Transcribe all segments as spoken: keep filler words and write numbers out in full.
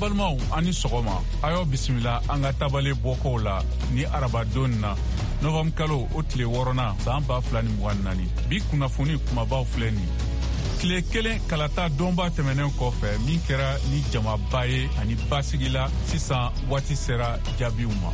balmaw ani sogoma ayo bismillah anga tabale boko la ni arabadon na novem kalo otle worona samba flani mwanani bi kuna funi kuma ba fleni tile kelen kalata donba tɛmɛnen kɔfɛ min kɛra ni jamaba ye ani basigila sisan waati sera jaabiw ma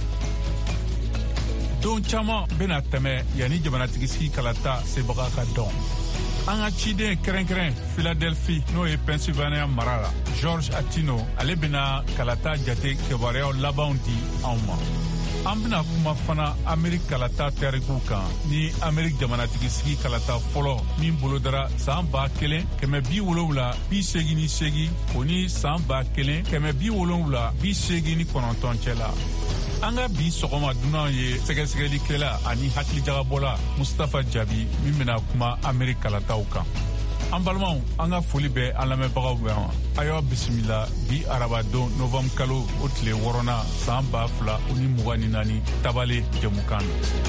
don caman bena tɛmɛ yani jamanatigi sigi kalata sebaga ka dɔn an ka ciden kɛrɛnkɛrɛn Philadelphie n'o ye Pennsylvania mara la George Atino ale bena kalata jate kibaruyaw labanw di anw ma an bena kuma fana Amerik kalata tariku kan ni Amerik jamanatigi sigi kalata fɔlɔ min bolodara san ba kelen kɛmɛ bi wolonwula bi segi ni segi o ni san ba kelen kɛmɛ bi wolonwula bi segi ni kɔnɔntɔn cɛ la an ka bi sɔgɔma dunan ye sɛgɛsɛgɛlikɛla ani hakilijagabɔla Mustafa Jabi min bena kuma Amerik kalataw kan an balimaw an ka foli bɛ an lamɛnbagaw bɛ yan ayo bisimila bi arabadon novem kalo o tile wɔrɔna san ba fila o ni mugan ni naani tabale jamukan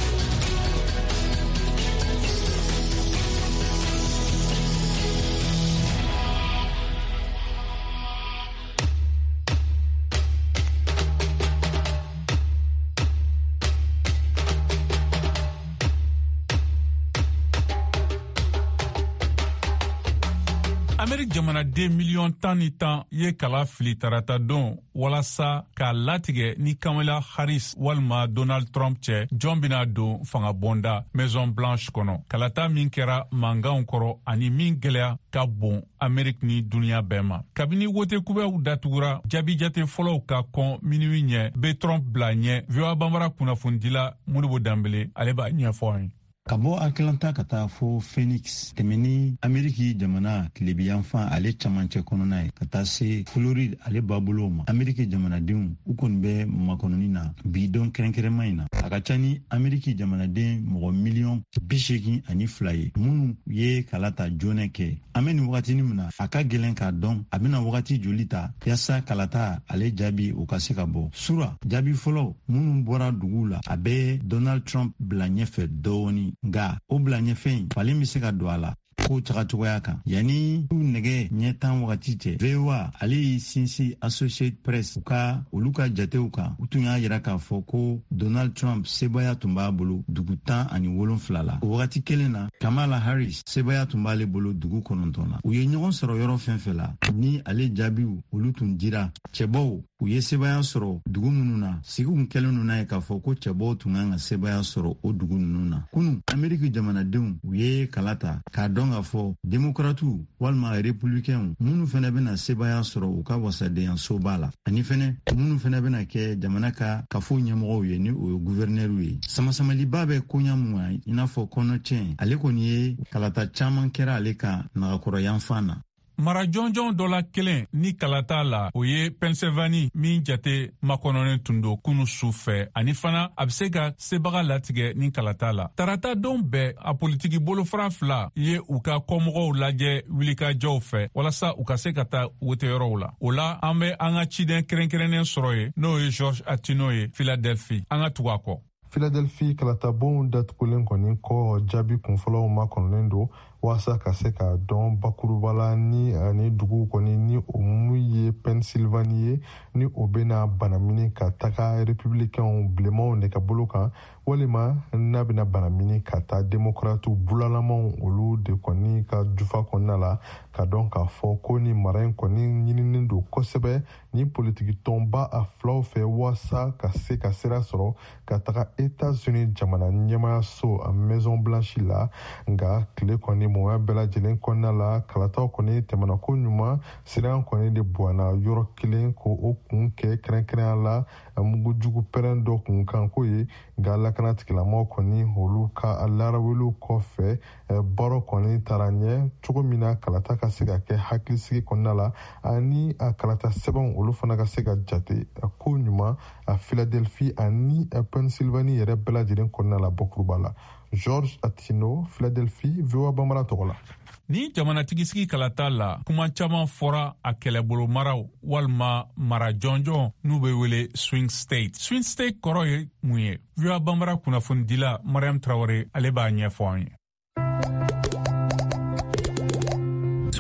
Amerik jamanaden miliyɔn tan ni tan ye kala fili tarata don walasa ka latigɛ ni Kamala Harris walima Donald Trump cɛ jɔn bena don fanga bonda Maison Blanche kɔnɔ kalata min kɛra manganw kɔrɔ ani min gwɛlɛya ka bon Amerik ni duniya bɛɛ ma kabini wote kubɛw datugura jaabi jate fɔlɔw ka kɔn minuwi ɲɛ be Trump bila ɲɛ V O A banbara kunnafondila Modibo Dambele ale b'a ɲɛfɔ an ye ka bɔ Atlanta ka taa fo Phoenix tɛmɛni Ameriki jamana tilebiyanfan ale camancɛ kɔnɔna ye ka taa se Floride ale babolo ma Ameriki jamanadenw u kɔni bɛ makɔnɔni na bi dɔn kɛrɛnkɛrɛnma in na a ka ca ni Ameriki jamanaden mɔgɔ miliyɔn bi seegin ani fila ye minnu ye kala ta joonɛ kɛ an bɛ nin wagatinin min na a ka gɛlɛn k'a dɔn a bɛna wagati joli ta yasa kalata ale jaabi o ka se ka bɔ sura jaabi fɔlɔ minnu bɔra dugu la a bɛ Donald Trump bila ɲɛfɛ dɔɔni nga o bila ɲɛfɛn falen bɛ se ka don a la ko cagacogoya kan yani nɛgɛ ɲɛ tan wagati cɛ V O A ale y'i sinsin Associated Press u ka olu ka jatew kan u tun y'a yira k'a fɔ ko Donald Trump sebaya tun b'a bolo dugu tan ani wolonfila la o wagati kelen na Kamala Harris sebaya tun b'ale bolo dugu kɔnɔntɔn na u ye ɲɔgɔn sɔrɔ yɔrɔ fɛn fɛn la ni ale jaabiw olu tun dira cɛbaw u ye sebaya sɔrɔ dugu minnu na sigiw kɛlen ninnu ye k'a fɔ ko cɛbaw tun kan ka sebaya sɔrɔ o dugu ninnu na kunu Ameriki jamanadenw u ye kala ta k'a dɔn k'a fɔ demokratu walima republikɛnw minnu fɛnɛ bɛna sebaya sɔrɔ u ka wasadenyasoba la ani fɛnɛ minnu fɛnɛ bɛna kɛ jamana ka kafo ɲɛmɔgɔw ye ni o ye guvɛrinɛriw ye samasamaliba bɛ koɲa mun i n'a fɔ kɔnɔcɛn ale kɔni ye kalata caman kɛra ale ka nagakɔrɔyanfan na mara jɔnjɔn dɔ la kelen ni kalata la o ye Pennsylvania min jate makɔnɔnen tun don kunu su fɛ ani fana a bɛ se ka sebaga latigɛ ni kalata la tarata don bɛɛ a politiki bolofara fila ye u ka kɔmɔgɔw lajɛ wulikajɔw fɛ walasa u ka se ka taa woteyɔrɔw la o la an bɛ an ka ciden kɛrɛnkɛrɛnnen sɔrɔ ye n'o ye George Atino ye Philadelphie an ka tugu a kɔ Philadelphie kalatabon datugulen kɔni kɔ jaabi kunfɔlɔw ma kɔnɔnen don walasa ka se ka dɔn bakuruba la ni ani dugu kɔni ni o mun ye Pennsylvania ye ni o bɛna banamini ka taga republikɛnw bilenmanw de ka bolo kan walima n'a bɛna banamini ka taa demokratu bulalamaw olu de kɔni ka jufa kɔnɔna la ka dɔn k'a fɔ ko ni mara in kɔni ɲininen don kosɛbɛ ni politiki tɔnba a filaw fɛ walasa ka se ka sira sɔrɔ ka taga États-Unis jamana ɲɛmayaso a Maison Blanche la nka tile kɔni mɔgɔya bɛɛ lajɛlen kɔnɔna la kalataw kɔni tɛmɛna ko ɲuman siran kɔni de bɔnna yɔrɔ kelen ko o kun kɛ kɛrɛnkɛrɛnya la mugujugu pɛrɛn dɔ kun kan ko ye nka lakana tigilamɔgɔw kɔni olu ka laraweliw kɔfɛ baaraw kɔni taara ɲɛ cogo min na kalata ka se ka kɛ hakilisigi kɔnɔna la ani a kalata sɛbɛnw olu fana ka se ka jate ko ɲuman a Philadelphie ani Pennsylvania yɛrɛ bɛɛ lajɛlen kɔnɔna la bakuruba la George Atino, Philadelphie, V O A banbara tɔgɔ la. Ni jamanatigi sigi kalata la kuma caman fɔra a kɛlɛbolo maraw walima mara jɔnjɔn n'u bɛ wele swing state. Swing state kɔrɔ ye mun ye? V O A banbara kunnafonidila Mariam Traore ale b'a ɲɛfɔ an ye.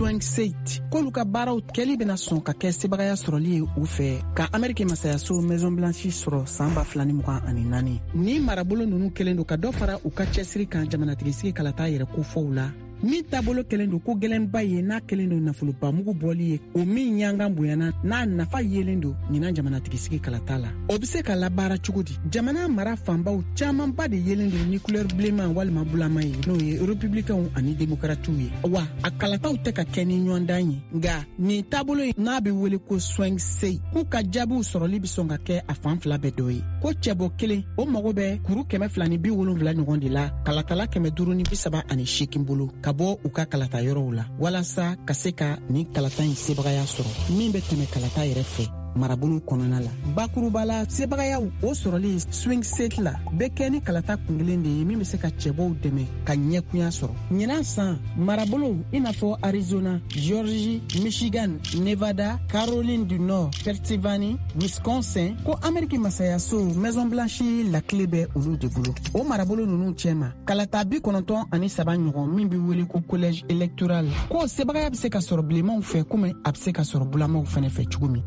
Swing State k'olu ka baaraw kɛli bena sɔn ka kɛ sebagaya sɔrɔli ye u fɛ ka Ameriki masayaso Maison Blanche sɔrɔ san ba fila ni mugan ani naani. Ni marabolo nunu kelen do ka dɔ fara u ka cɛsiri kan jamanatigisi kalata yɛrɛ kofɔw la. Min taabolo kelen do ko gɛlɛnba ye n'a kelen do nafoloba mugu bɔli ye o min ɲangan bonyana n'a nafa yelen do ɲinan jamanatigisi kalata la. O be se ka labaara cogo di? Jamana mara fanbaw camanba de yelen do ni couleur bilenman walima bulama ye n'o ye républicains ani démocrates ye. Wa a kalataw tɛ ka kɛ ni ɲɔgɔndan ye nga ni taabolo n'a be wele ko Swing State k'u ka jaabiw sɔrɔli be sɔn ka kɛ a fan fila bɛɛ dɔ ye. Ko cɛbɔ kelen o mago bɛ kuru kɛmɛ fila ni bi wolonwula ɲɔgɔn de la kalatala kɛmɛ duuru ni bi saba ani seegin bolo ka bɔ u ka kalata yɔrɔw la walasa ka se ka ni kalata in sebagaya sɔrɔ min bɛ tɛmɛ kalata yɛrɛ fɛ marabolo kɔnɔna la. Bakurubala sebagayaw o sɔrɔli Swing State la bɛ kɛ ni kalata kungelen de ye min bɛ se ka cɛbɔw dɛmɛ ka ɲɛkunya sɔrɔ. Ɲinan san marabolo i n'a fɔ Arizona, Georgie, Michigan, Nevada, Caroline du Nord, Pennsylvanie, Wisconsin ko Ameriki masayaso Maison Blanche la clé bɛ olu de bolo. O marabolo nunu cɛma kalata bi kɔnɔntɔn ani saba ɲɔgɔn min bɛ wele ko collège électoral ko sebagaya bɛ se ka sɔrɔ bilenmanw fɛ komi a bɛ se ka sɔrɔ bulamaw fɛnɛ fɛ cogo min.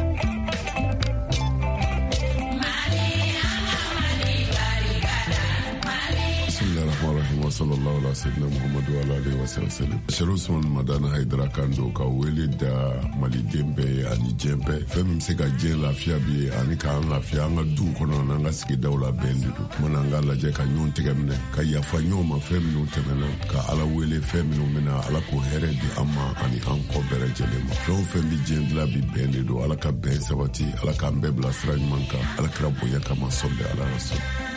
wa sallallahu ala sayyidina Muhammad wa ala alihi wa sallam. Sharu Usman Madana Haidara Kando ka wele da Mali dembe ani jembe fem se ka je lafiya bi ani ka an lafiya an ka du kono na nga sigi dawla bendu mona nga laje ka nyon tigamne ka yafa nyoma fem no temena ka ala wele fem no mena ala ko here di amma ani an ko bere jele ma fo fem bi jendla bi bendu ala ka ben sabati ala ka mbebla sraj manka ala krabo yakama solde ala rasul.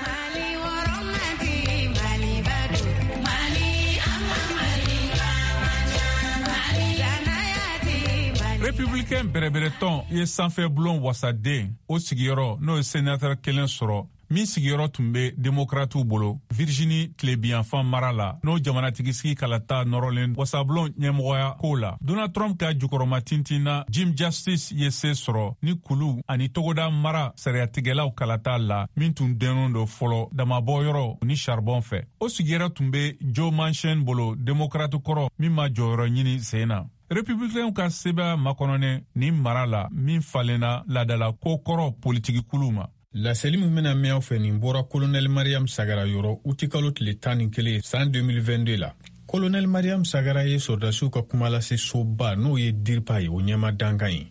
Républicain berebereton ye sanfɛ bulon wasaden o sigiyɔrɔ n'o ye sénateur kelen sɔrɔ min sigiyɔrɔ tun bɛ démocrates bolo Virginie tilebiyanfan mara la n'o jamanatigisi kalata nɔrɔlen wasabulon ɲɛmɔgɔya ko la. Donald Trump ka jukɔrɔma tintinna Jim Justice ye se sɔrɔ ni kulu ani togoda mara sariyatigɛlaw kalata la min tun dɛnnen do fɔlɔ damabɔyɔrɔ ni charbon fɛ. O sigiyɔrɔ tun bɛ Joe Manchin bolo démocrate kɔrɔ min ma jɔyɔrɔ ɲini sen na. Républicains ka sɛbɛn makɔnɔnɛ ni mara la min falenna ladala ko kɔrɔ politiki kulu ma. Laseli min bena mɛn aw fɛ nin bɔra Colonel Mariam Sagara yɔrɔ uti kalo tile tan ni kelen san deux mille vingt-deux la. Colonel Mariam Sagara ye sɔrdasiw ka kuma lase soba n'o ye DIRPA ye o ɲɛma dankan ye.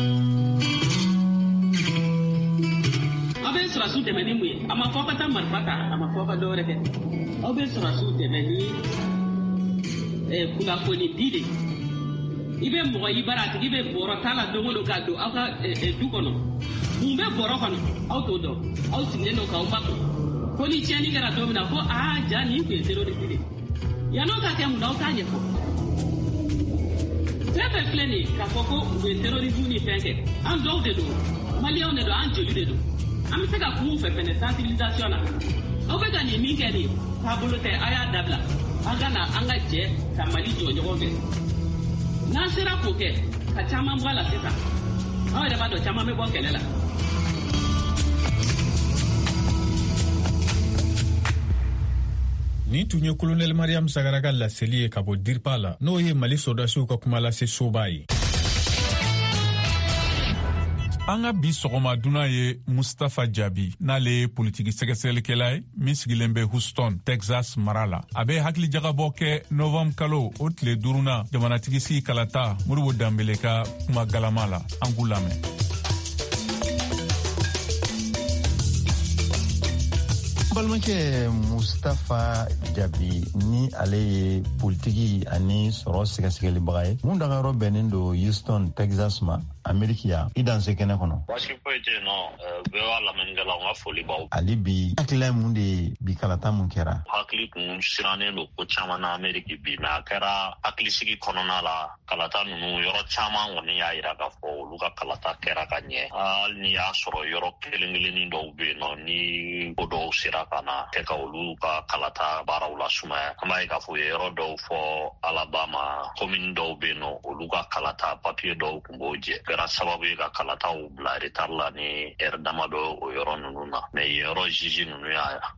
Aw bɛ sɔrɔsiw dɛmɛ ni mun ye? A ma fɔ ka taa marifa ta, a ma fɔ ka dɔwɛrɛ kɛ. Aw bɛ sɔrɔsiw dɛmɛ ni kunnafoni di de. I bɛ mɔgɔ i bara a tigi bɛ bɔrɔ t'a la dogo don k'a don aw ka du kɔnɔ. Mun bɛ bɔrɔ kɔnɔ aw t'o dɔn aw sigilen don k'aw ba kun. Ko ni tiɲɛni kɛra don min na ko aa ja nin tun ye terroriste de. Yan'o ka kɛ mun na aw t'a ɲɛfɔ. Fɛn fɛn filɛ nin ye k'a fɔ ko u ye terrorisme ni fɛn kɛ an dɔw de don maliyɛnw de don an joli de don. An bɛ se ka kun fɛ fɛnɛ sensibilisation na. Aw bɛ ka nin min kɛ nin taabolo tɛ a y'a dabila. An ka na an ka jɛ ka Mali jɔ ɲɔgɔn fɛ. N'an sera k'o kɛ ka caman bɔ a la sisan aw yɛrɛ b'a dɔn caman bɛ bɔ kɛlɛ la. Ni tun ye Colonel Mariam Sagara ka laseli ye ka bɔ DIRPA la n'o ye Mali sɔrdasiw ka kuma lase soba ye. An ka bi sɔgɔma duna ye Mustafa Jabi n'ale ye politiki sɛgɛsɛgɛlikɛla ye min sigilen bɛ Houston, Texas mara la. A bɛ hakili jagabɔ kɛ Novembre kalo o tile duruna jamanatigisi kalata Modibo Dambele ka kuma galama la. An k'u lamɛn. balimakɛ Mustafa Jabi ni ale ye politiki ani sɔrɔ sɛgɛsɛgɛlibaga ye mun daga yɔrɔ bɛnnen do Houston, Texas ma Ameriki ya i danse kɛnɛ kɔnɔ. Baasi foyi tɛ yen nɔ bɛɛ b'a lamɛnnikɛlaw ka foli b'aw. Ali bi hakilila mun de bi kalata mun kɛra. Hakili kun sirannen don ko caman na Ameriki bi mɛ a kɛra hakilisigi kɔnɔna la kalata ninnu yɔrɔ caman kɔni y'a yira k'a fɔ olu ka kalata kɛra ka ɲɛ. Hali ni y'a sɔrɔ yɔrɔ kelen kelennin dɔw bɛ yen nɔ ni ko dɔw sera ka na kɛ ka olu ka kalata baaraw la sumaya. An b'a ye k'a fɔ u ye yɔrɔ dɔw fɔ Alabama komini dɔw bɛ yen nɔ olu ka kalata papiye dɔw kun b'o jɛ. Kɛra sababu ye ka kalataw bila retard la ni ɛri dama dɔ o yɔrɔ ninnu na. Mɛ yen yɔrɔ juge ninnu y'a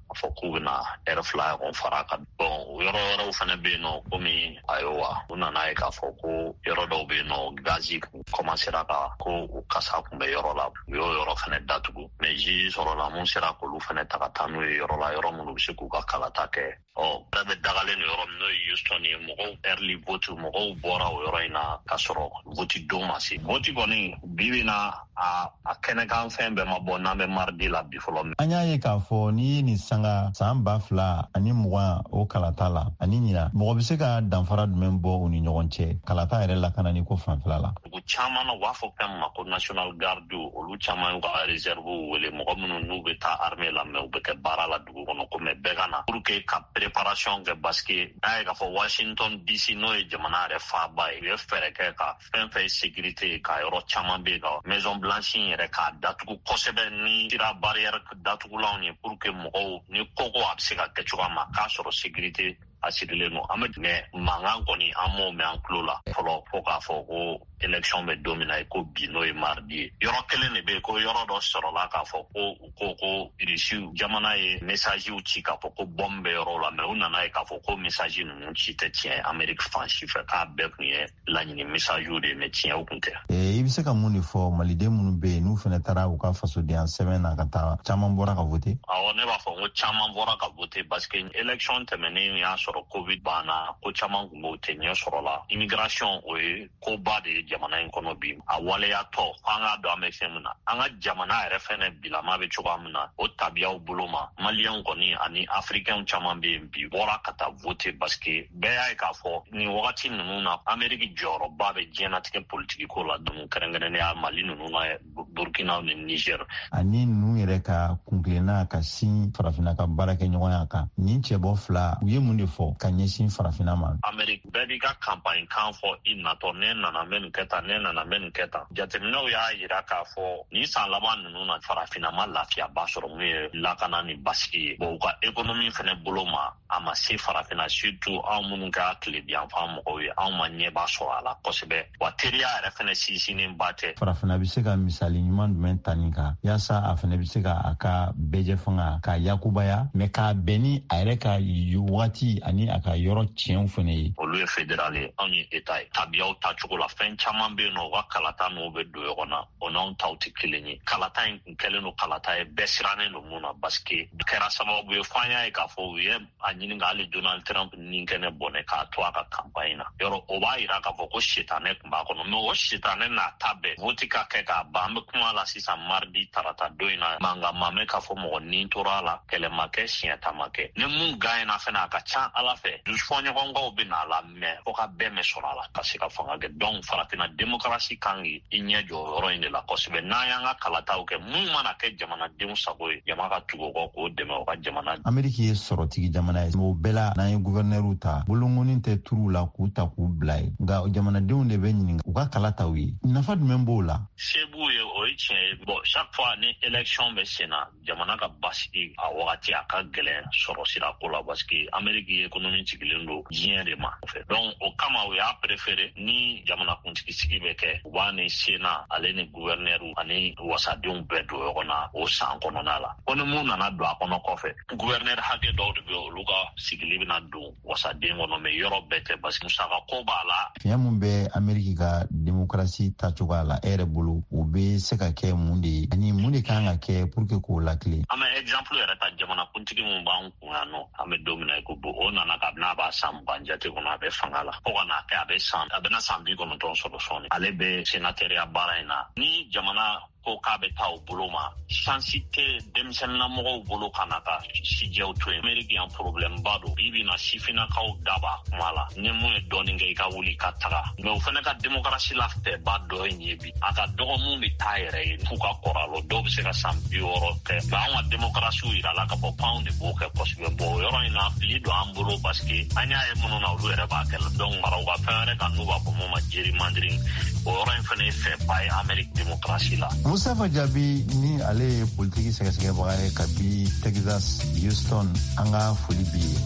fokuna airfly on faraka bon yoro yoro fana be no komi ayowa una na ka foko yoro do be no gazi commencera ka ko kasa kumbe yoro la yo yoro fana datugu meji soro la mun sera ko lu fana takatanu yoro la yoro mun bi ku ka kala take o dabe dagale no yoro no Houston ni mo early vote mo bora yoro ina kasoro vote do masi vote boni bibina a a kenekan fembe mabona me mardi la bifolo anya ye ka fo ni ni sanga samba fla ani mwa o kalata la ani nyina mo bi se ka danfara dumen bo oni ɲɔgɔn kalata yɛrɛ la kana ni ko fanfila la ku chama na wafo kam ma ko national guard o lu chama ko reserve wele mo minnu nu be ta armée la me o be ke bara la dugu kono ko me begana pour que ka préparation ke baske ay ka fo Washington D C no e jamana re fa bay e fere ke ka fen fe sécurité ka yoro chama be ka maison blanche yɛrɛ ka datugu kosɛbɛ ni tira barrière datugu la ni pour que mo ni koko a se ka kɛ cogoya ma k'a sɔrɔ sécurité asirilen no an bɛ tɛmɛ mankan kɔni an m'o mɛn an tulo la fɔlɔ fo k'a fɔ ko élection bɛ don min na ko bi n'o ye mardi ye yɔrɔ kelen de bɛ yen ko yɔrɔ dɔ sɔrɔla k'a fɔ ko ko ko irisiw jamana ye messagew ci k'a fɔ ko bɔn bɛ yɔrɔ la mɛ u nana ye k'a fɔ ko message ninnu ci tɛ tiɲɛ Amérique fan si fɛ k'a bɛɛ tun ye laɲini messagew de ye mɛ tiɲɛw tun tɛ. i bɛ se ka mun de fɔ maliden minnu bɛ yen n'u fana taara u ka fasodenya sɛbɛn na ka taa caman bɔra ka vote. awɔ ne b'a fɔ ko caman bɔra ka vote parce que élection tɛmɛnen y'a sɔrɔ covid banna ko caman tun b'o tɛ ɲɛ sɔrɔ la immigration o ye koba de ye jamana in kɔnɔ bi a waleyatɔ an k'a dɔn an bɛ fɛn min na an ka jamana yɛrɛ fɛnɛ bilama bɛ cogoya min na o tabiyaw bolo ma maliyɛnw kɔni ani africains caman bɛ yen bi bɔra ka taa vote parce que bɛɛ y'a ye k'a fɔ nin wagati ninnu na Amérique jɔyɔrɔba bɛ diɲɛnatigɛ politiki ko la donc kɛrɛnkɛrɛnnenya Mali ninnu na Burkina ni Niger. ani ninnu yɛrɛ ka kunkilenna ka sin farafinna ka baara kɛ ɲɔgɔnya kan nin cɛbɔ fila u ye mun de fɔ ka ɲɛsin farafinna ma. Amérique bɛɛ b'i ka campagne kan fɔ i natɔ ne nana n bɛ nin kɛ tan ne nana n bɛ nin kɛ tan jateminɛw y'a jira k'a fɔ nin san laban ninnu na farafinna ma lafiyaba sɔrɔ mun ye lakana ni basigi ye bon u ka économie fɛnɛ bolo ma a ma se farafinna surtout anw minnu kɛra tilebiyanfan mɔgɔw ye anw ma ɲɛba sɔrɔ a la kosɛbɛ wa teriya yɛrɛ fɛnɛ sinsinnen ba tɛ. farafinna bɛ se ka misali ɲuman jumɛn ta nin kan yaasa a fɛnɛ bɛ se ka a ka bɛɛjɛ fanga ka yakubaya mɛ k'a bɛn ni a yɛrɛ ka wagati ani a ka yɔrɔ tiɲɛw fɛnɛ ye. olu ye fédéral ye anw ye état ye tabiyaw tacogo la fɛn caman bɛ yen nɔ u ka kalata n'u bɛ don ɲɔgɔn na o n'anw taw tɛ kelen ye kalata in kun kɛlen don kalata ye bɛɛ sirannen don mun na parce que kɛra sababu ye f'an y'a ye k'a fɔ u ye a ɲini ka hali Donald Trump ni kɛnɛ bɔnɛ k'a to a ka campagne na yɔrɔ o b'a jira k'a fɔ ko sitanɛ tun b'a kɔnɔ mɛ o sitanɛ n'a ta bɛɛ vote ka kɛ k'a ban an bɛ kuma la sisan mardi tarata don in na mankan ma mɛn k'a fɔ mɔgɔ ni tora a la kɛlɛ ma kɛ siɲɛ ta ma kɛ ni mun gagnera fɛnɛ a ka ca ala fɛ dusufɔɲɔgɔnkaw bɛ n'a la mɛ fo ka bɛɛ mɛn sɔrɔ a la ka se ka fanga kɛ donc farafinna démocratie kan k'i ɲɛ jɔ yɔrɔ in de la kosɛbɛ n'an y'an ka kalataw kɛ mun mana kɛ jamanadenw sago ye jama ka tugu o kɔ k'o dɛmɛ o ka jamana. Amérique ye sɔrɔtigi jamana ye o bɛɛ la n'an ye gouverneur ta bolongonin tɛ turu la k'u ta k'u bila ye nka jamanadenw de bɛ ɲininka u ka kalataw ye nafa jumɛn b'o la. se b'u ye o ye tiɲɛ ye bon chaque fois ni élection bɛ sen na jamana ka basigi a wagati a ka gɛlɛn sɔrɔ sira ko la parce que Amérique ye économie sigilen don diɲɛ de ma donc o kama o y'a préféré ni jamanakuntigi sigi bɛ kɛ u b'a ni sena ale ni gouverneur ani wasadenw bɛɛ don ɲɔgɔn na o san kɔnɔna la ko ni mun nana don a kɔnɔ kɔfɛ gouverneur hakɛ dɔw de bɛ olu ka sigili bɛna don wasaden kɔnɔ mais yɔrɔ bɛɛ tɛ parce que musaka ko b'a la. fiɲɛ mun bɛ Amérique ka démocratie tacogoya la e yɛrɛ bolo o bɛ se ka kɛ mun de ye ani mun de kan ka kɛ pour que k'o lakile. an bɛ exemple yɛrɛ ta jamanakuntigi mun b'an kun yan nɔ an bɛ don min na ko bon o nana kabini a b'a san mugan jate kɔnɔ a bɛ fanga la fo ka n'a kɛ a bɛ san a bɛna san bi kɔnɔntɔn sɔrɔ sɔɔni ale bɛ sénateur baara in na ni jamana ko k'a bɛ taa o bolo ma sansi tɛ denmisɛnninlamɔgɔw bolo ka na ka sijɛw to yen Amérique yan problème ba don bi bi na sifinnakaw daba kuma la ni mun ye dɔɔnin kɛ i ka wuli ka taga mɛ o fana ka démocratie la fɛba dɔ ye nin ye bi a ka dɔgɔ mun bɛ taa yɛrɛ ye f'u ka kɔrɔ a la dɔw bɛ se ka san bi wɔɔrɔ kɛ mɛ anw ka démocratie yira la ka fɔ k'anw de b'o kɛ kosɛbɛ bon o yɔrɔ in na fili don an bolo parce que an y'a ye minnu na olu yɛrɛ b'a kɛ la donc maraw ka fɛn wɛrɛ kan n'u b'a fɔ mun ma gerrymandering o yɔrɔ in fana ye fɛba ye Amérique démocratie la. Mustafa Jabi ni ale ye politiki sɛgɛsɛgɛbaga ye kabi Texas Houston an ka foli bi ye.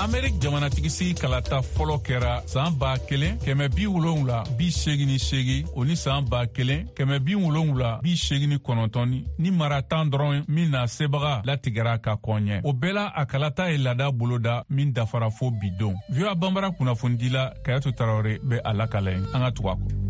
Amerik jamanatigisi kalata fɔlɔ kɛra san ba kelen kɛmɛ bi wolonwula bi seegin ni seegin o ni san ba kelen kɛmɛ bi wolonwula bi seegin ni kɔnɔntɔn ni mara tan dɔrɔn min na sebaga latigɛra ka kɔɲɛ. O bɛɛ la a kalata ye lada boloda min dafara fo bi don. V O A banbara kunnafondila Kayato Tarawele bɛ a lakalen an ka tugu a kɔ.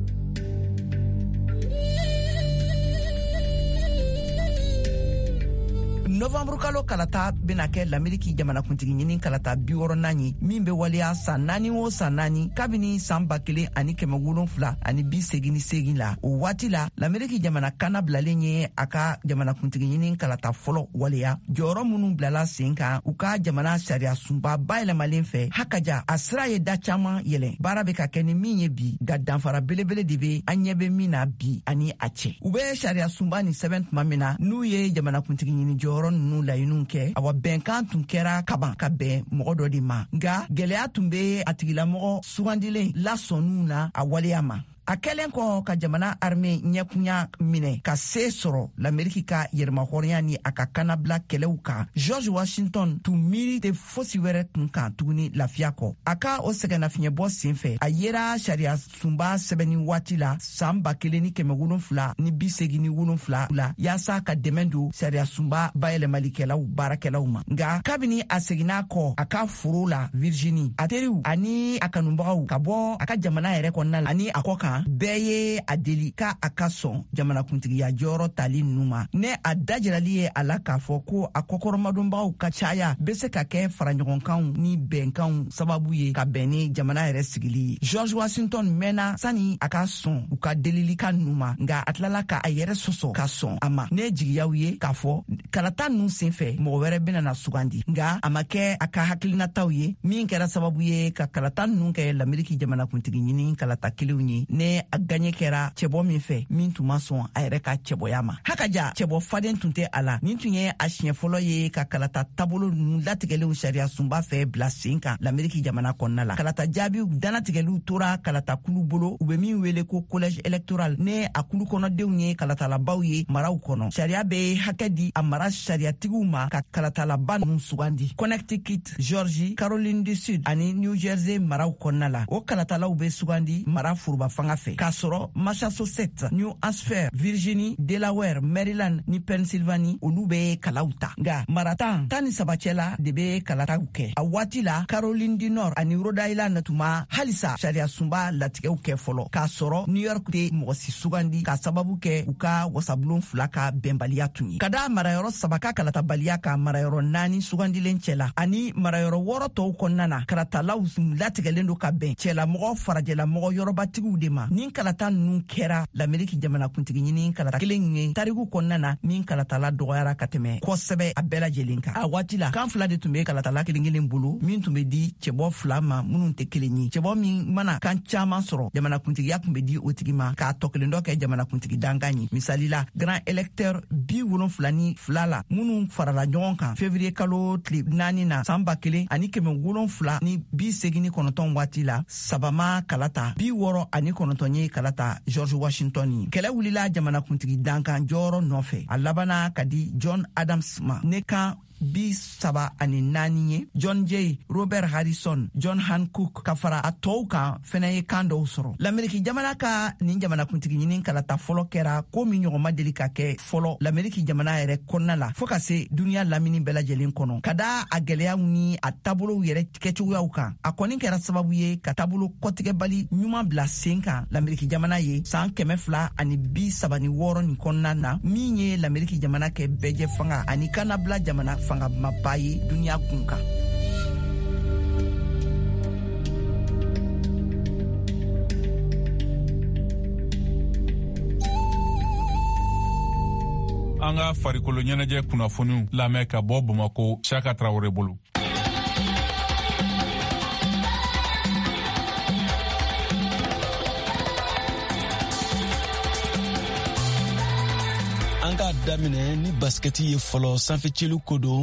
Novembre kalo kalata bena kɛ l'Ameriki jamanakuntigi ɲini kalata bi wɔɔrɔ naani min be waleya san naani o san naani kabini san ba kelen ani kɛmɛ wolonfila ani bi segin ni segin la. O waati la l'Ameriki jamana kana bilalen ye a ka jamanakuntigi ɲini kalata fɔlɔ waleya jɔyɔrɔ minnu bilala sen kan u ka jamana sariya sunba bayɛlɛmalen fɛ hakaja a sira ye da caman yɛlɛ. Baara be ka kɛ ni min ye bi ga danfara belebele de be an ɲɛ be min na bi ani a cɛ. U be sariya sunba ni sɛbɛn tuma min na n'u ye jamanakuntigi ɲini jɔyɔrɔ nunu laɲiniw kɛ awa bɛnkan tun kɛra kaban ka bɛn mɔgɔ dɔ de ma nga gwɛlɛya tun be a tigilamɔgɔ sugandilen lasɔnniw na a waleya ma. A kɛlen kɔ ka jamana armée ɲɛkunya minɛ ka se sɔrɔ l'Ameriki ka yɛrɛmahɔrɔnya ni a ka kanabila kɛlɛw kan George Washington tun miiri tɛ fosi wɛrɛ tun kan tuguni lafiya kɔ. A ka o sɛgɛnnafiɲɛbɔ senfɛ a yera sariya sunba sɛbɛnni waati la san ba kelen ni kɛmɛ wolonfila ni bi segin ni wolonfila la yaasa ka dɛmɛ don sariya sunba bayɛlɛmalikɛlaw baarakɛlaw ma. Nga kabini a seginna kɔ a ka foro la Virginie a teriw ani a kanubagaw ka bɔ a ka jamana yɛrɛ kɔnɔna la ani a kɔ kan bɛɛ ye a deli ka a ka sɔn jamanakuntigiya jɔyɔrɔ tali ninnu ma. Ne a dajirali ye a la k'a fɔ ko a kɔkɔrɔmadonbagaw ka caya be se ka kɛ faraɲɔgɔnkanw ni bɛnkanw sababu ye ka bɛn ni jamana yɛrɛ sigili ye. George Washington mɛnna sani a ka sɔn u ka delilika ninnu ma nga a tilala ka a yɛrɛ sɔsɔ ka sɔn a ma. Ne jigiyaw ye k'a fɔ kalata ninnu senfɛ mɔgɔ wɛrɛ benana sugandi nga a ma kɛ a ka hakilinataw ye min kɛra sababu ye ka kalata ninnu kɛ l'Ameriki jamanakuntigi ɲini kalata kelenw ye. Ne a gaɲɛ kɛra cɛbɔ min fɛ min tun ma sɔn a yɛrɛ ka cɛbɔya ma. Hakaja cɛbɔ faden tun tɛ a la. Nin tun ye a siɲɛ fɔlɔ ye ka kalata taabolo ninnu latigɛlenw sariya sunba fɛ bila sen kan l'Ameriki jamana kɔnɔna la. Kalata jaabiw danatigɛliw tora kalata kulu bolo u be min wele ko collège électoral ne a kulu kɔnɔdenw ye kalatalabaw ye maraw kɔnɔ. Sariya be hakɛ di a mara sariyatigiw ma ka kalatalaba ninnu sugandi. Connecticut, Georgie, Caroline du Sud ani New Jersey maraw kɔnɔna la. O kalatalaw be sugandi mara furuba fanga fɛ. K'a sɔrɔ Massachusetts, New Hampshire, Virginie, Delaware, Maryland ni Pennsylvanie olu be kalaw ta. Nga maratan tan ni saba cɛla de be kalataw kɛ. A waati la Caroline du Nord ani Rhode Island tuma halisa sariya sunba latigɛw kɛ fɔlɔ. K'a sɔrɔ New York tɛ mɔgɔ si sugandi ka sababu kɛ u ka wasabulon fila ka bɛnbaliya tun ye. Ka da marayɔrɔ saba ka kalatabaliya ka marayɔrɔ naani sugandilen cɛla ani marayɔrɔ wɔɔrɔ tɔw kɔnɔna na kalatalaw latigɛlen do ka bɛn cɛlamɔgɔ farajɛlamɔgɔ yɔrɔbatigiw de ma. Nin kalata ninnu kɛra l'Ameriki jamanakuntigi ɲini kalata kelen ye tariku kɔnɔna na min kalatala dɔgɔyara ka tɛmɛ kosɛbɛ a bɛɛ lajɛlen kan. A waati la kan fila de tun be kalatala kelen kelen bolo min tun be di cɛbɔ fila ma minnu tɛ kelen ye. Cɛbɔ min mana kan caman sɔrɔ jamanakuntigiya tun be di o tigi ma k'a tɔ kelen dɔ kɛ jamanakuntigi dankan ye. Misali la grand électeur bi wolonfila ni fila la minnu farala ɲɔgɔn kan février kalo tile naani na san ba kelen ani kɛmɛ wolonfila ni bi segin ni kɔnɔntɔn waati la sabama kalata bi wɔɔrɔ ani kɔnɔntɔn ye kalata George Washington ye. Kɛlɛ wulila jamanakuntigi dankan jɔyɔrɔ nɔfɛ a labana ka di John Adams ma ne kan bi saba ani naani ye. John Jay, Robert Harrison, John Hancock ka fara a tɔw kan fɛnɛ ye kan dɔw sɔrɔ. L'Ameriki jamana ka nin jamanakuntigi ɲini kalata fɔlɔ kɛra ko min ɲɔgɔn ma deli ka kɛ fɔlɔ l'Ameriki jamana yɛrɛ kɔnɔna la fɔɔ ka se duniya lamini bɛɛ lajɛlen kɔnɔ. Ka da a gwɛlɛyaw ni a taabolow yɛrɛ kɛcogoyaw kan a kɔni kɛra sababu ye ka taabolo kɔtigɛbali ɲuman bila sen kan l'Ameriki jamana ye san kɛmɛ fila ani bi saba ni wɔɔrɔ nin kɔnɔna na min ye l'Ameriki jamana kɛ bɛɛjɛ fanga ani kanabila jamana fanga maba ye duniya kun kan. An ka farikolo ɲɛnajɛ kunnafoniw lamɛn ka bɔ Bamako Saka Traoré bolo. An ka daminɛ ni basketi ye fɔlɔ sanfɛcɛlu ko don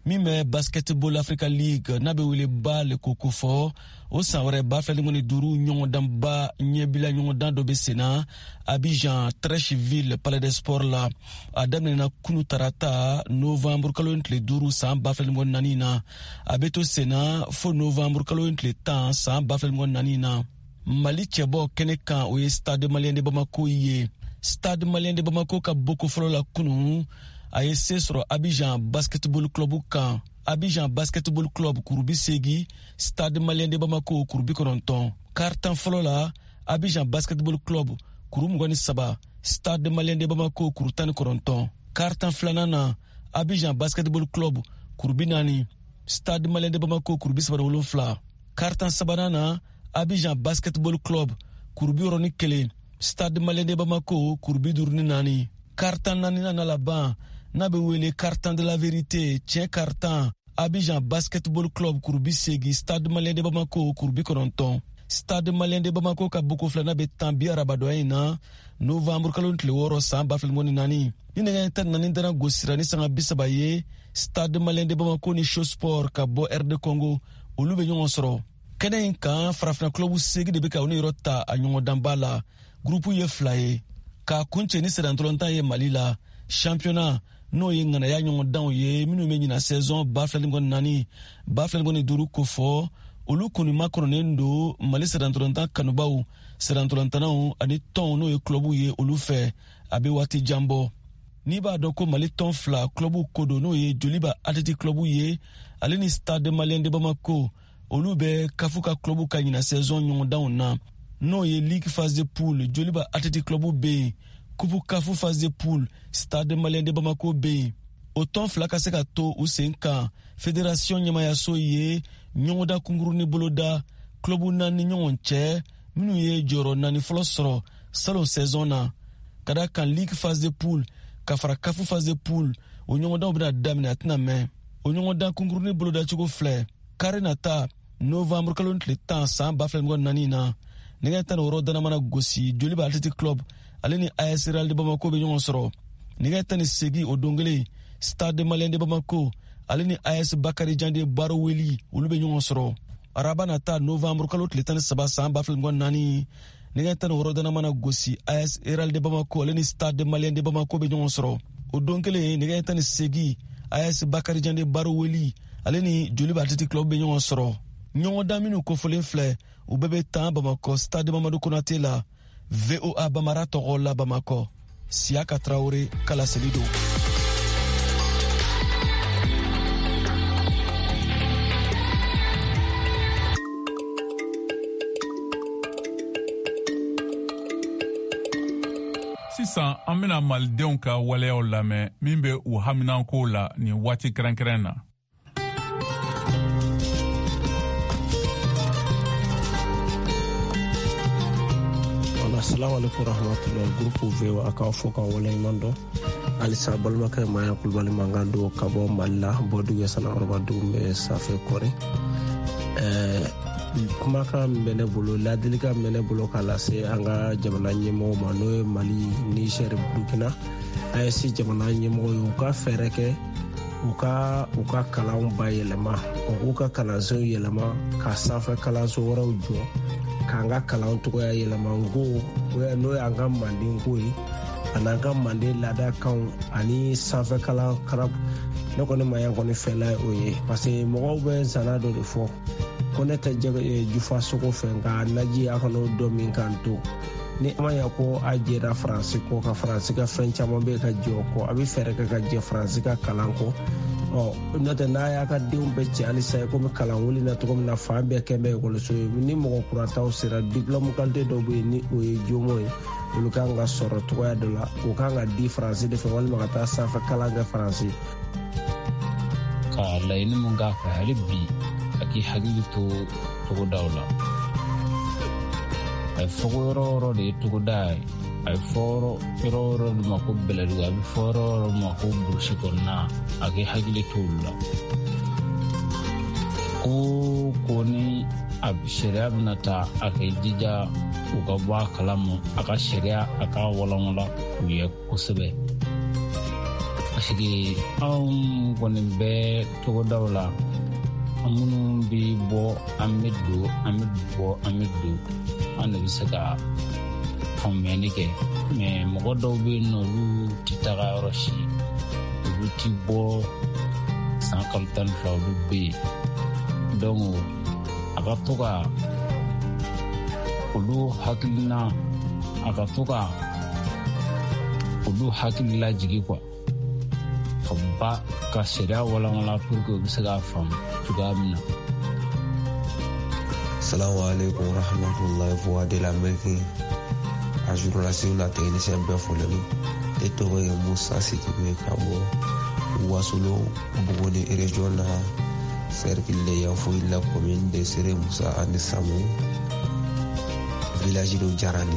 mime Basketball Africa League na be wele ba le kokofo o sanwere ba feli ngoni duru nyongo damba nyebila nyongo dando be sena Abidjan Trècheville Palais des Sports la adamne na kunu tarata novembre kalo entre duru sa ba feli ngoni nanina abeto sena fo novembre kalo entre temps sa ba feli ngoni nanina Mali Tchebo Keneka o stade malien de Bamako ye stade malien de Bamako ka boko folo la kunu aye sesro Abidjan Basketball Club kan Abidjan Basketball Club kurubi segi stade malien de Bamako kurubi kononton kartan folo la Abidjan Basketball Club kurum ngoni saba stade malien de Bamako kurutan kononton kartan flanana Abidjan Basketball Club kurubi nani stade malien de Bamako kurubi saba wolon fla kartan sabanana Abidjan Basketball Club kurubi oroni kele stade malien de Bamako kurubi durni nani kartan nani na laban na be wele carton de la vérité tien carton Abidjan Basketball Club kurubi segi stade malien de Bamako kurubi kononton stade malien de Bamako ka boko flana be tambi arabado ina novembre kalon tle woro sa ba filmoni nani ni nga inter nani dana gosirani sanga bisaba ye stade malien de Bamako ni show sport ka bo R D Congo olube nyongo soro kenen kan frafna club segi de be ka oni rota anyongo dambala groupe ye flaye ka kunche ni sedantolonta ye malila championnat no ye ngana ya nyongo dan ye minu me nyina saison ba flengon nani ba flengon duru ko fo olu koni makro nendo mali sedantolonta kanubau sedantolonta na ani ton no ye club ye olu fe abe wati jambo ni ba doko mali ton fla club kodo no ye joliba athletic club ye aleni stade malien de Bamako olu be kafuka club ka nyina saison nyongo dan na no ye ligue phase de poule joliba athletic club B Kupu Kafu phase de poule stade malien de Bamako B autant flaka seka to ou senka fédération nyamaya so ye nyonda kunguruni boloda club nani nyonche minu ye joro nani flosro salon saison na kada kan ligue phase de poule kafara kafu phase de poule o nyonda obna damina tina me o nyonda kunguruni boloda chugo fle karenata novembre kalon le temps sa ba flengon nani na nigata no rodana mana gosi joliba athletic club aleni A S Real de Bamako be nyongo soro nigata ni segi odongele stade malien de Bamako aleni A S Bakari Jande Baro Weli ulube nyongo soro arabana ta novembre kalot le tan saba sa ba flengon nani nigata no rodana mana gosi A S Real de Bamako aleni stade malien de Bamako be nyongo soro odongele nigata ni segi A S Bakari Jande Baro Weli aleni joliba athletic club be nyongo soro nyongo daminu ko folen fle ou bebe tan Bamako stade Mamadou Konaté la V O A Bamara Togola Bamako Siaka Traoré Kala Selido Sisan an bena malidenw ka waleyaw lamɛn min be u haminanko la nin waati kɛrɛnkɛrɛn na. Assalamu alaikum warahmatullahi groupe V O A ka fo ka wala mando alisa balma kay maya kulbali mangando ka bo malla bodu yasana orba dumbe safe kore eh kuma ka mene bolo la delika mene bolo kala se anga jamana nyemo mano Mali Niger Burkina ay si jamana nyemo yu ka fereke uka uka kala on bayelema uka kala zo yelema ka safe kala zo wora ujo kanga kalan to ya yelamango we no ya ngam mandin koyi ananga mande lada kan ani safe kala karab ne ko ne mayan ko ne fela oye parce que mo be sanado de fo ko ne ta je jufa soko fenga naji akono do min kanto ni amaya ko ajera france ko ka france ka french ambe ka joko abi fere ka ka je france ka kalanko oh nata na ya ka dium be ci ali say ko mi kala wuli na to ko na fambe kembe ko so ni mo ko rata o sira diplôme kalde do be ni o jomo lu ka nga soro to ya de la o ka nga di france de fe wal ma ta sa fa kala nga france ka la ni mo nga fa halibi aki hagi to to dawla ay fogoro de to dai ay foro foro ma ko beladu ay foro ma ko burshi konna age hagile tulla ko koni ab sharia nata age jija uga ba kalamu aka sharia aka wala wala kuye kusube parce que anw kɔni bɛ togodaw la an minnu bi bɔ an bɛ don an bɛ bɔ an bɛ don an de bɛ se ka faamuyali kɛ mais mɔgɔ dɔw bɛ yen nɔ olu tɛ taga yɔrɔ si olu ti bɔ san kalo tan ni fila olu bɛ yen donc a ka to ka olu hakilina a ka to ka olu hakili lajigi quoi ka ba ka sariya walawala pour que u bɛ se k'a faamu cogoya min na. Salamu alaikum rahmatullahi wa de l'Amérique. A journaliste la technicien bɛɛ fɔlen e tɔgɔ ye Musa Sidibe ka bɔ Wasolo Buguni région na cercle de Yafoyi la commune de Sere Musa ani Samu village de Jarani.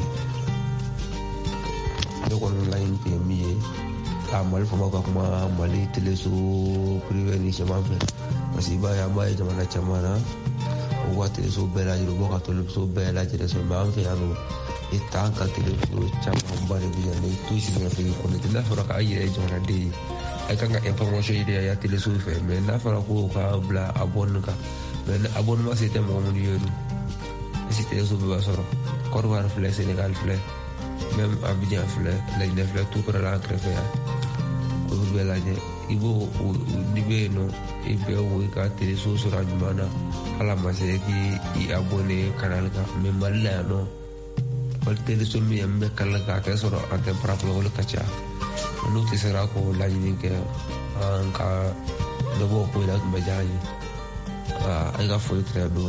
Ne kɔni laɲini tɛ min ye a Mali faamaw ka kuma Mali téléso privé ni caman fɛ parce que i b'a ye an b'a ye jamana caman na u ka téléso bɛɛ lajɛlen bɔ ka téléso bɛɛ lajɛlen sɔrɔ mais an fɛ yan nɔ i t'an ka téléso camanba de bɛ yan nɔ i t'o si fɛ k'i connecté n'a fɔra k'a yɛrɛ ye jamanaden ye a kan ka information ɲini a ya téléso fɛ mais n'a fɔra ko k'a bila abonné kan mais abonnement se tɛ mɔgɔ minnu ye dun si téléso bɛɛ b'a sɔrɔ Côte d'Ivoire filɛ Sénégal filɛ même Abidjan filɛ Laginɛ filɛ tout près la an kɛrɛfɛ yan olu bɛɛ lajɛ i b'o n'i bɛ yen nɔ i bɛɛ wo i ka téléso sɔrɔ a ɲuman na ala ma se k'i abonné canal kan mais Mali la yan nɔ wali téléso min ye min bɛ canal kan a tɛ sɔrɔ antenne parabole olu ka ca n'u tɛ se k'o laɲini kɛ an ka dɔ bɔ o ko in na tun bɛ diya an ye an ka foli tɛ don.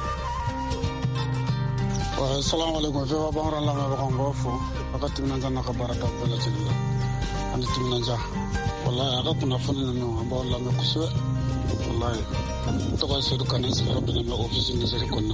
Assalamu alaikum fɛn b'a baara la mɛ bagan b'a fɔ a ka timinanja n'a ka baara da bɛɛ lajɛlen la ani timinanja wallahi a ka kunnafoni ninnu an b'aw lamɛn kosɛbɛ wallahi tɔgɔ ye Seydou Kane sigiyɔrɔ bɛnnen bɛ office Niger kɔnɔna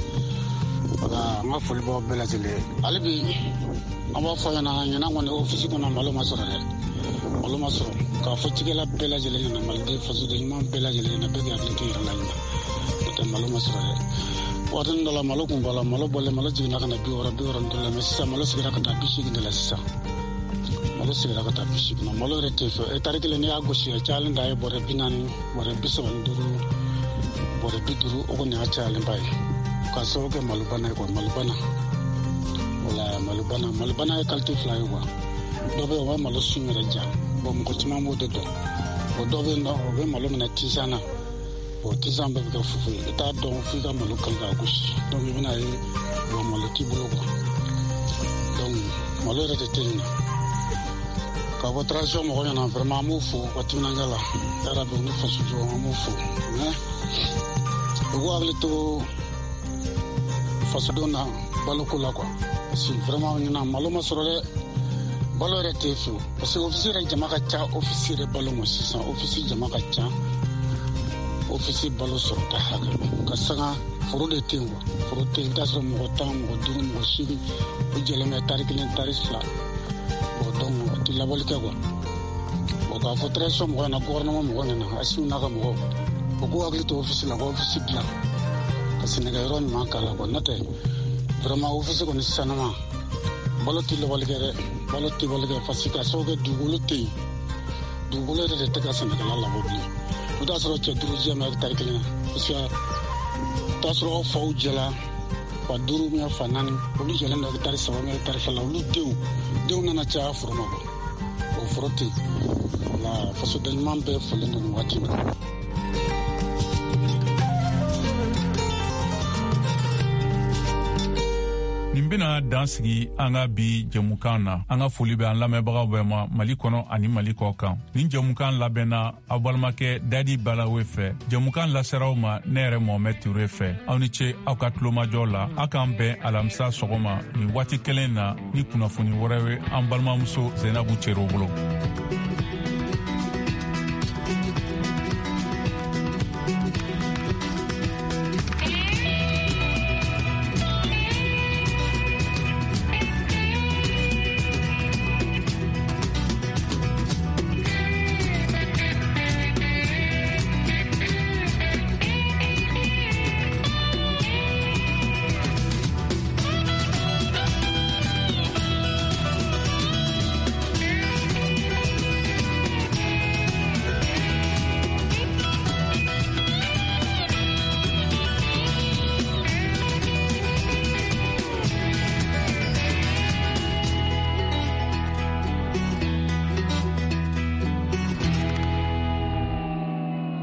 ma wala an ka foli b'aw bɛɛ lajɛlen hali bi an b'a fɔ ɲɛna ɲinan kɔni office kɔnɔ malo ma sɔrɔ dɛ malo ma sɔrɔ k'a fɔ cikɛla bɛɛ lajɛlen ɲɛna maliden fasoden ɲuman bɛɛ lajɛlen ɲɛna bɛɛ k'i hakili to i yɛrɛ la ɲina n'o tɛ malo ma sɔrɔ dɛ waati dɔ la malo kun b'a la malo bɔlen malo jiginna ka na bi wɔɔrɔ bi wɔɔrɔ ni duuru la mais sisan malo sigira ka taa bi seegin de la sisan malo sigira ka taa bi seegin na malo yɛrɛ tɛ fɛ etari kelen n'i y'a gosi a cayalen da ye bɔrɛ bi naani bɔrɛ bi saba ni duuru bɔrɛ bi duuru o kɔni y'a cayalenba ye k'a sababu kɛ malobana ye quoi malobana wala malobana malobana ye qualité fila ye quoi dɔ bɛ yen o bɛ malo sun yɛrɛ ja bon mɔgɔ caman b'o de dɔn o dɔ bɛ yen nɔ o bɛ malo minɛ tisan na o tisan bɛɛ bɛ kɛ fufu ye i t'a dɔn f'i ka malo kali k'a gosi donc i bɛna ye o malo t'i bolo quoi donc malo yɛrɛ de tɛ yen nɔ ka bɔ transition mɔgɔ ɲɛna vraiment an b'u fo ka timinanja la yarabi u ni fasojo an b'u fo mais u k'u hakili to fasodenw na baloko la quoi parce que vraiment ɲinan malo ma sɔrɔ dɛ balo yɛrɛ tɛ fiyewu parce que office yɛrɛ jama ka ca office yɛrɛ balo ma sisan office jama ka ca office balo sɔrɔ ta hakɛ ka sanga foro de tɛ yen quoi foro tɛ yen i bɛ t'a sɔrɔ mɔgɔ tan mɔgɔ duuru mɔgɔ seegin o jɛlen bɛ tari kelen tari fila bon donc a tɛ labɔli kɛ quoi bon k'a fɔ transition mɔgɔ ɲɛna gouvernement mɔgɔ ɲɛna Assimi n'a ka mɔgɔw u k'u hakili to office la ka office dilan ka sɛnɛkɛyɔrɔ ɲuman k'a la quoi n'o tɛ vraiment office kɔni sisannama balo tɛ labɔli kɛ dɛ balo tɛ labɔli kɛ parce que k'a sababu kɛ dugukolo tɛ yen dugukolo yɛrɛ de tɛ ka sɛnɛkɛla labɔ bilen i bɛ t'a sɔrɔ cɛ duuru jɛ ma hectare kelen parce que i bɛ t'a sɔrɔ aw faw jɛla fa duuru ou fa naani olu jɛlen don hectare saba ou hectare fila olu denw denw nana caya foro ma quoi o foro tɛ yen wala fasoden ɲuman bɛɛ fɔlen don nin waati la. nin bena dan sigi an ka bi jɛmukan na an ka foli bɛ an lamɛnbagaw bɛɛ ma mali kɔnɔ ani mali kɔ kan nin jɛmukan labɛnna aw balimakɛ dadi balawe fɛ jɛmukan laseraw ma ne yɛrɛ mohamɛd ture fɛ aw ni ce aw ka tulomajɔ la aw k'an bɛn alamisa sɔgɔma nin waati kelen na ni kunnafoni wɛrɛ ye an balimamuso zenabu cero bolo.